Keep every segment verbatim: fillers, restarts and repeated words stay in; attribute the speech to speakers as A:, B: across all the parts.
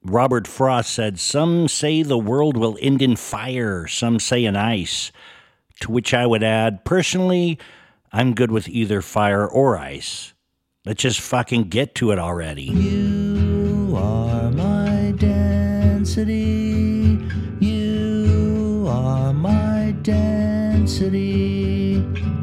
A: Robert Frost said, some say the world will end in fire, some say in ice. To which I would add, personally, I'm good with either fire or ice. Let's just fucking get to it already.
B: You are my density. You are my density.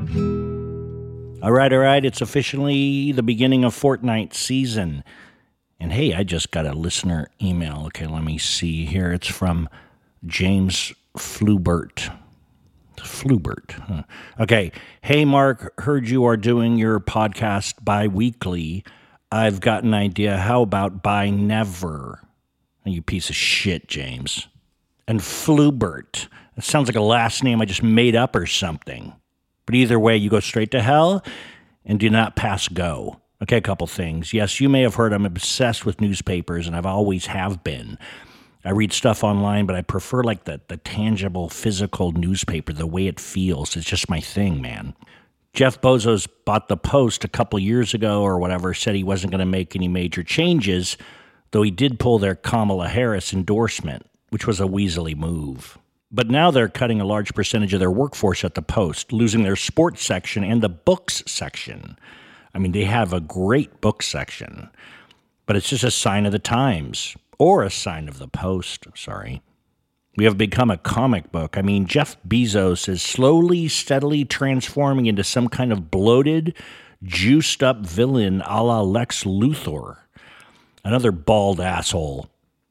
A: All right, all right. It's officially the beginning of Fortnite season. And hey, I just got a listener email. Okay, let me see here. It's from James Flubert. Flubert. Huh. Okay. Hey, Mark, heard you are doing your podcast bi-weekly. I've got an idea. How about by never? You piece of shit, James. And Flubert. It sounds like a last name I just made up or something. But either way, you go straight to hell and do not pass go. Okay, a couple things. Yes, you may have heard I'm obsessed with newspapers, and I've always have been. I read stuff online, but I prefer like the, the tangible, physical newspaper, the way it feels. It's just my thing, man. Jeff Bezos bought the Post a couple years ago or whatever, said he wasn't going to make any major changes, though he did pull their Kamala Harris endorsement, which was a weaselly move. But now they're cutting a large percentage of their workforce at the Post, losing their sports section and the books section. I mean, they have a great book section, but it's just a sign of the times, or a sign of the Post, sorry. We have become a comic book. I mean, Jeff Bezos is slowly, steadily transforming into some kind of bloated, juiced-up villain a la Lex Luthor, another bald asshole.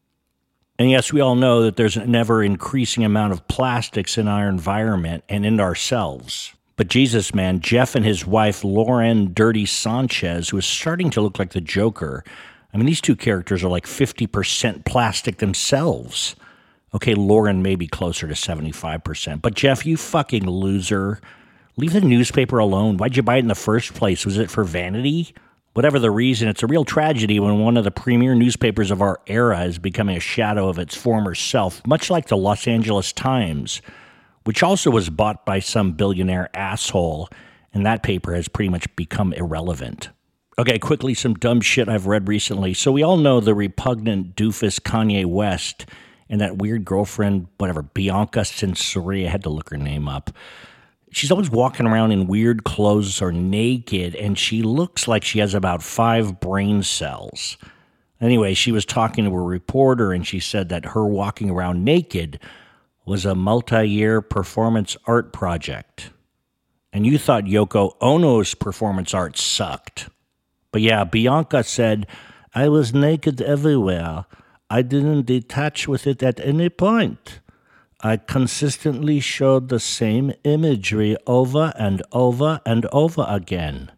A: And yes, we all know that there's an ever-increasing amount of plastics in our environment and in ourselves. But Jesus, man, Jeff and his wife, Lauren Dirty Sanchez, who is starting to look like the Joker. I mean, these two characters are like fifty percent plastic themselves. Okay, Lauren may be closer to seventy-five percent. But Jeff, you fucking loser. Leave the newspaper alone. Why'd you buy it in the first place? Was it for vanity? Whatever the reason, it's a real tragedy when one of the premier newspapers of our era is becoming a shadow of its former self, much like the Los Angeles Times, which also was bought by some billionaire asshole, and that paper has pretty much become irrelevant. Okay, quickly, some dumb shit I've read recently. So we all know the repugnant doofus Kanye West and that weird girlfriend, whatever, Bianca Censori. I had to look her name up. She's always walking around in weird clothes or naked, and she looks like she has about five brain cells. Anyway, she was talking to a reporter, and she said that her walking around naked was a multi-year performance art project. And you thought Yoko Ono's performance art sucked. But yeah, Bianca said, I was naked everywhere. I didn't detach with it at any point. I consistently showed the same imagery over and over and over again.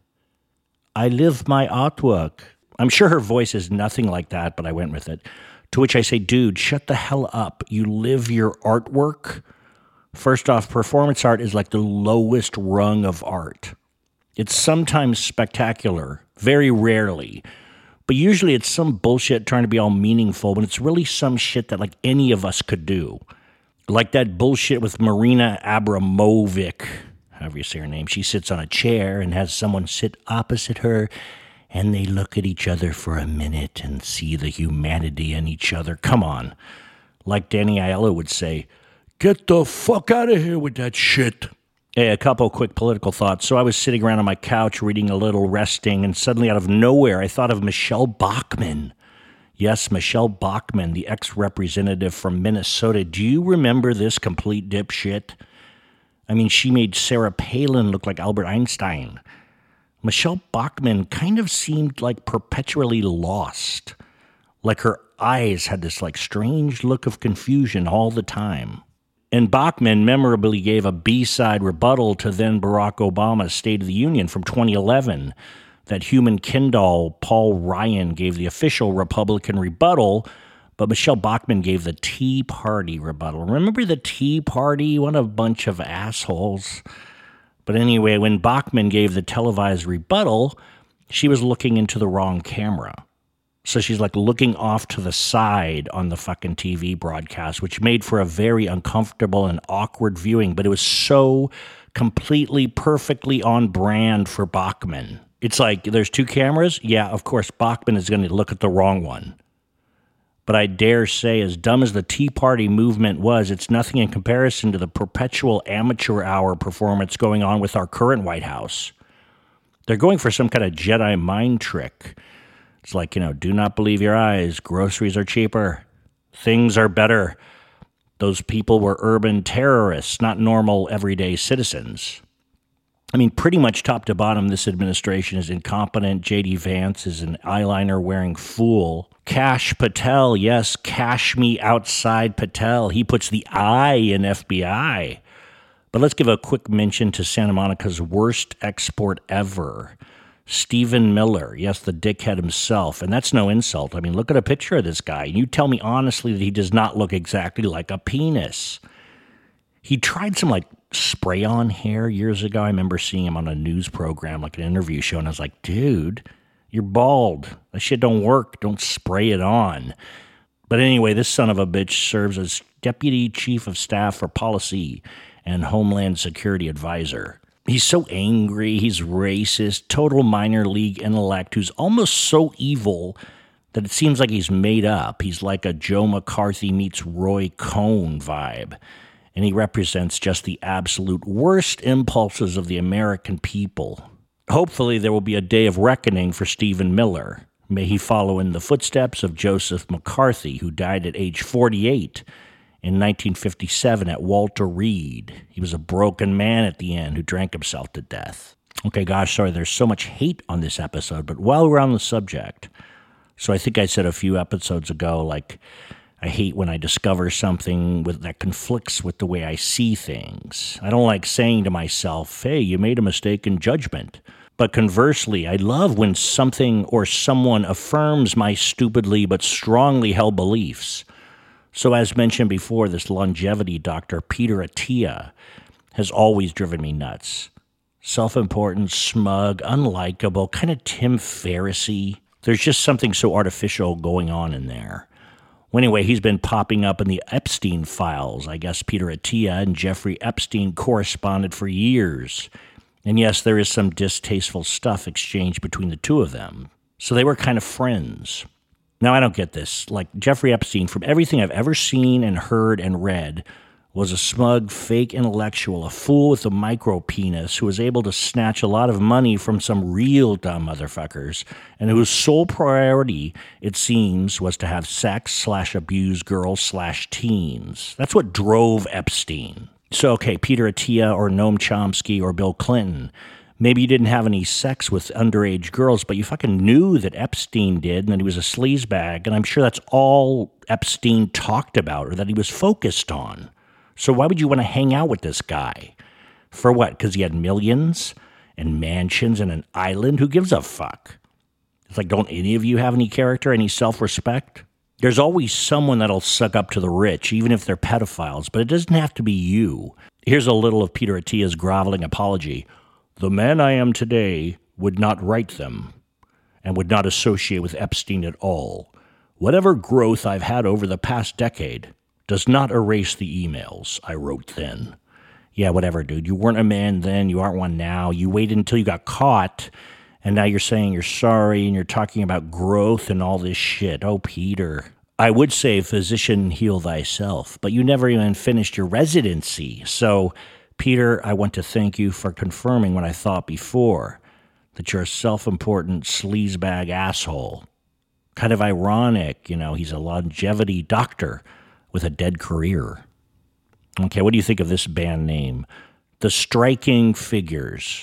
A: I live my artwork. I'm sure her voice is nothing like that, but I went with it. To which I say, dude, shut the hell up. You live your artwork? First off, performance art is like the lowest rung of art. It's sometimes spectacular, very rarely. But usually it's some bullshit trying to be all meaningful when it's really some shit that like any of us could do. Like that bullshit with Marina Abramovic, however you say her name. She sits on a chair and has someone sit opposite her, and they look at each other for a minute and see the humanity in each other. Come on. Like Danny Aiello would say, get the fuck out of here with that shit. Hey, a couple quick political thoughts. So I was sitting around on my couch reading a little, resting, and suddenly out of nowhere I thought of Michelle Bachmann. Yes, Michelle Bachmann, the ex-representative from Minnesota. Do you remember this complete dipshit? I mean, she made Sarah Palin look like Albert Einstein. Michelle Bachmann kind of seemed like perpetually lost. Like her eyes had this like strange look of confusion all the time. And Bachmann memorably gave a B-side rebuttal to then Barack Obama's State of the Union from twenty eleven. That human Kindle, Paul Ryan, gave the official Republican rebuttal, but Michelle Bachmann gave the Tea Party rebuttal. Remember the Tea Party? What a bunch of assholes. But anyway, when Bachmann gave the televised rebuttal, she was looking into the wrong camera. So she's like looking off to the side on the fucking T V broadcast, which made for a very uncomfortable and awkward viewing, but it was so completely, perfectly on brand for Bachmann. It's like, there's two cameras? Yeah, of course, Bachmann is going to look at the wrong one. But I dare say, as dumb as the Tea Party movement was, it's nothing in comparison to the perpetual amateur hour performance going on with our current White House. They're going for some kind of Jedi mind trick. It's like, you know, do not believe your eyes. Groceries are cheaper. Things are better. Those people were urban terrorists, not normal everyday citizens. I mean, pretty much top to bottom, this administration is incompetent. J D Vance is an eyeliner-wearing fool. Kash Patel, yes, cash me outside Patel. He puts the I in F B I. But let's give a quick mention to Santa Monica's worst export ever. Stephen Miller, yes, the dickhead himself. And that's no insult. I mean, look at a picture of this guy. And you tell me honestly that he does not look exactly like a penis. He tried some, like, spray-on hair years ago. I remember seeing him on a news program, like an interview show, and I was like, dude, you're bald. That shit don't work. Don't spray it on. But anyway, this son of a bitch serves as Deputy Chief of Staff for Policy and Homeland Security Advisor. He's so angry, he's racist, total minor league intellect who's almost so evil that it seems like he's made up. He's like a Joe McCarthy meets Roy Cohn vibe. And he represents just the absolute worst impulses of the American people. Hopefully there will be a day of reckoning for Stephen Miller. May he follow in the footsteps of Joseph McCarthy, who died at age forty-eight in nineteen fifty-seven at Walter Reed. He was a broken man at the end who drank himself to death. Okay, gosh, sorry, there's so much hate on this episode, but while we're on the subject, so I think I said a few episodes ago, like, I hate when I discover something with, that conflicts with the way I see things. I don't like saying to myself, hey, you made a mistake in judgment. But conversely, I love when something or someone affirms my stupidly but strongly held beliefs. So as mentioned before, this longevity doctor, Peter Attia, has always driven me nuts. Self-important, smug, unlikable, kind of Tim Ferriss-y. There's just something so artificial going on in there. Well, anyway, he's been popping up in the Epstein files. I guess Peter Attia and Jeffrey Epstein corresponded for years. And yes, there is some distasteful stuff exchanged between the two of them. So they were kind of friends. Now, I don't get this. Like, Jeffrey Epstein, from everything I've ever seen and heard and read, was a smug, fake intellectual, a fool with a micro penis who was able to snatch a lot of money from some real dumb motherfuckers, and whose sole priority, it seems, was to have sex slash abuse girls slash teens. That's what drove Epstein. So, okay, Peter Attia or Noam Chomsky or Bill Clinton, maybe you didn't have any sex with underage girls, but you fucking knew that Epstein did and that he was a sleazebag, and I'm sure that's all Epstein talked about or that he was focused on. So why would you want to hang out with this guy? For what? Because he had millions and mansions and an island? Who gives a fuck? It's like, don't any of you have any character, any self-respect? There's always someone that'll suck up to the rich, even if they're pedophiles, but it doesn't have to be you. Here's a little of Peter Attia's groveling apology. The man I am today would not write them and would not associate with Epstein at all. Whatever growth I've had over the past decade does not erase the emails I wrote then. Yeah, whatever, dude. You weren't a man then. You aren't one now. You waited until you got caught, and now you're saying you're sorry, and you're talking about growth and all this shit. Oh, Peter. I would say, physician, heal thyself, but you never even finished your residency. So, Peter, I want to thank you for confirming what I thought before, that you're a self-important sleazebag asshole. Kind of ironic, you know, he's a longevity doctor with a dead career. Okay, what do you think of this band name? The Striking Figures.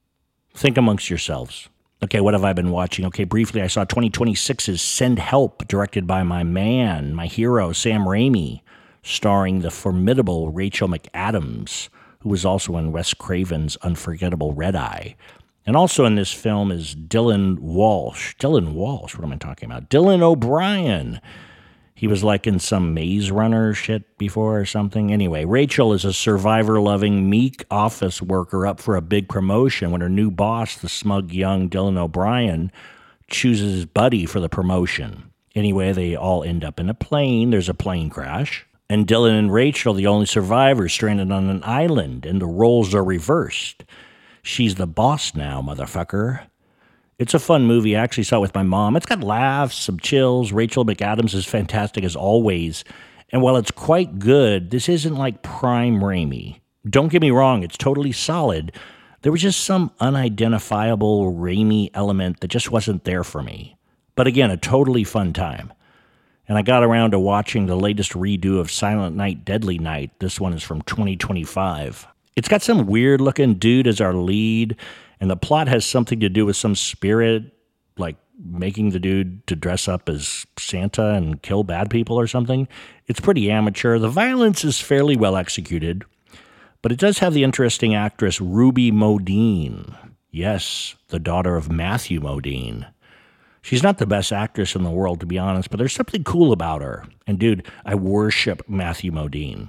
A: Think amongst yourselves. Okay, what have I been watching? Okay, briefly, I saw twenty twenty-six's Send Help, directed by my man, my hero, Sam Raimi, starring the formidable Rachel McAdams, who was also in Wes Craven's unforgettable Red Eye. And also in this film is Dylan Walsh. Dylan Walsh, what am I talking about? Dylan O'Brien. He was like in some Maze Runner shit before or something. Anyway, Rachel is a survivor-loving, meek office worker up for a big promotion when her new boss, the smug young Dylan O'Brien, chooses his buddy for the promotion. Anyway, they all end up in a plane. There's a plane crash. And Dylan and Rachel, the only survivors, stranded on an island, and the roles are reversed. She's the boss now, motherfucker. It's a fun movie. I actually saw it with my mom. It's got laughs, some chills. Rachel McAdams is fantastic as always. And while it's quite good, this isn't like prime Raimi. Don't get me wrong, it's totally solid. There was just some unidentifiable Raimi element that just wasn't there for me. But again, a totally fun time. And I got around to watching the latest redo of Silent Night, Deadly Night. This one is from twenty twenty-five. It's got some weird-looking dude as our lead, and the plot has something to do with some spirit, like making the dude to dress up as Santa and kill bad people or something. It's pretty amateur. The violence is fairly well executed, but it does have the interesting actress Ruby Modine. Yes, the daughter of Matthew Modine. She's not the best actress in the world, to be honest, but there's something cool about her. And dude, I worship Matthew Modine.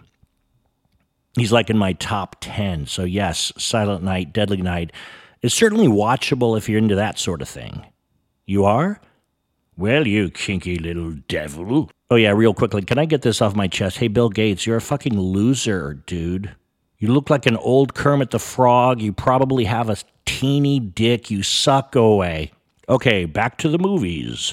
A: He's like in my top ten. So yes, Silent Night, Deadly Night is certainly watchable if you're into that sort of thing. You are? Well, you kinky little devil. Oh yeah, real quickly, can I get this off my chest? Hey, Bill Gates, you're a fucking loser, dude. You look like an old Kermit the Frog. You probably have a teeny dick. You suck. Go away. Okay, back to the movies.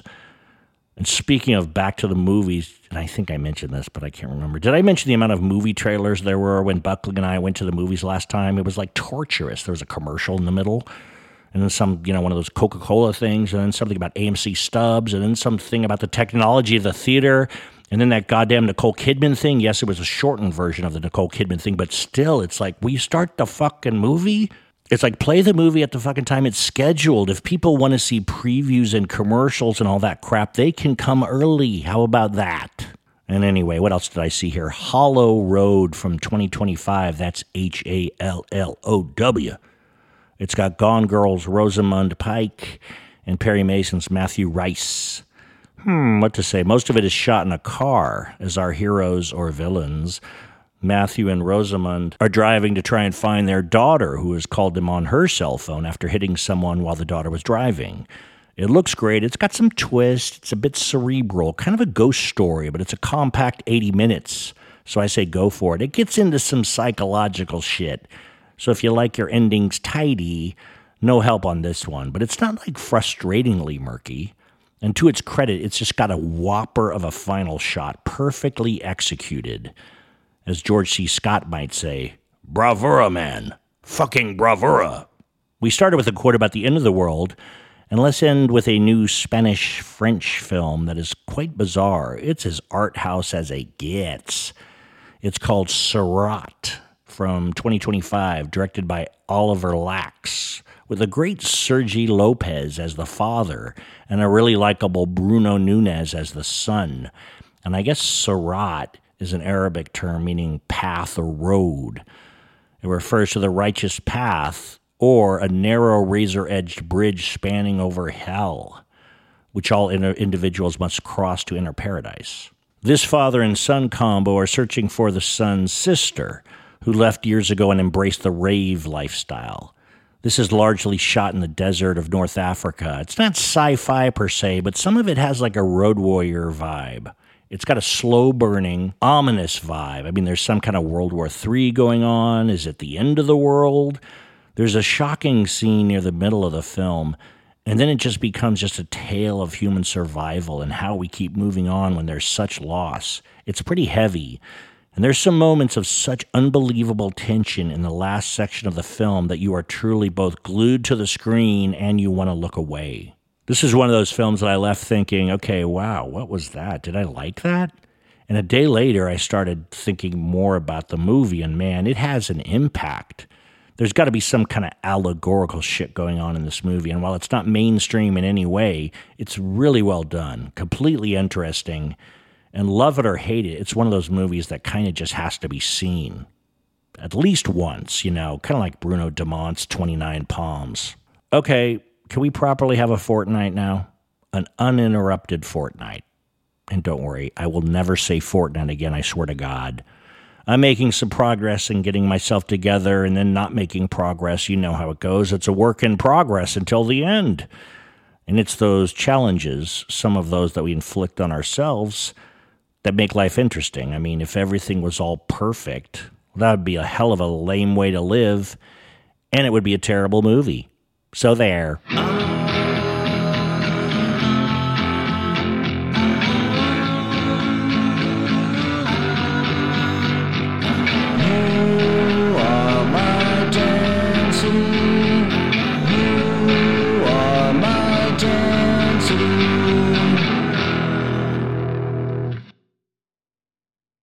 A: And speaking of back to the movies, and I think I mentioned this, but I can't remember. Did I mention the amount of movie trailers there were when Buckley and I went to the movies last time? It was like torturous. There was a commercial in the middle, and then some, you know, one of those Coca-Cola things, and then something about A M C stubs, and then something about the technology of the theater, and then that goddamn Nicole Kidman thing. Yes, it was a shortened version of the Nicole Kidman thing, but still, it's like, will you start the fucking movie? It's like, play the movie at the fucking time it's scheduled. If people want to see previews and commercials and all that crap, they can come early. How about that? And anyway, what else did I see here? Hollow Road from twenty twenty-five. That's H A L L O W. It's got Gone Girl's Rosamund Pike and Perry Mason's Matthew Rice. Hmm, what to say? Most of it is shot in a car as our heroes or villains, Matthew and Rosamund, are driving to try and find their daughter, who has called them on her cell phone after hitting someone while the daughter was driving. It looks great. It's got some twist. It's a bit cerebral, kind of a ghost story, but it's a compact eighty minutes. So I say go for it. It gets into some psychological shit. So if you like your endings tidy, no help on this one. But it's not like frustratingly murky. And to its credit, it's just got a whopper of a final shot, perfectly executed. As George C. Scott might say, bravura, man. Fucking bravura. We started with a quote about the end of the world, and let's end with a new Spanish-French film that is quite bizarre. It's as art house as it gets. It's called Seurat from twenty twenty-five, directed by Oliver Lax, with the great Sergi Lopez as the father and a really likable Bruno Nunez as the son. And I guess Seurat is an Arabic term meaning path or road. It refers to the righteous path or a narrow razor-edged bridge spanning over hell, which all individuals must cross to enter paradise. This father and son combo are searching for the son's sister, who left years ago and embraced the rave lifestyle. This is largely shot in the desert of North Africa. It's not sci-fi per se, but some of it has like a Road Warrior vibe. It's got a slow-burning, ominous vibe. I mean, there's some kind of World War Three going on. Is it the end of the world? There's a shocking scene near the middle of the film, and then it just becomes just a tale of human survival and how we keep moving on when there's such loss. It's pretty heavy, and there's some moments of such unbelievable tension in the last section of the film that you are truly both glued to the screen and you want to look away. This is one of those films that I left thinking, okay, wow, what was that? Did I like that? And a day later, I started thinking more about the movie, and man, it has an impact. There's got to be some kind of allegorical shit going on in this movie, and while it's not mainstream in any way, it's really well done, completely interesting, and love it or hate it, it's one of those movies that kind of just has to be seen. At least once, you know, kind of like Bruno Dumont's twenty-nine Palms. Okay, can we properly have a fortnight now? An uninterrupted fortnight. And don't worry, I will never say fortnight again, I swear to God. I'm making some progress in getting myself together and then not making progress. You know how it goes. It's a work in progress until the end. And it's those challenges, some of those that we inflict on ourselves, that make life interesting. I mean, if everything was all perfect, that would be a hell of a lame way to live, and it would be a terrible movie. So there.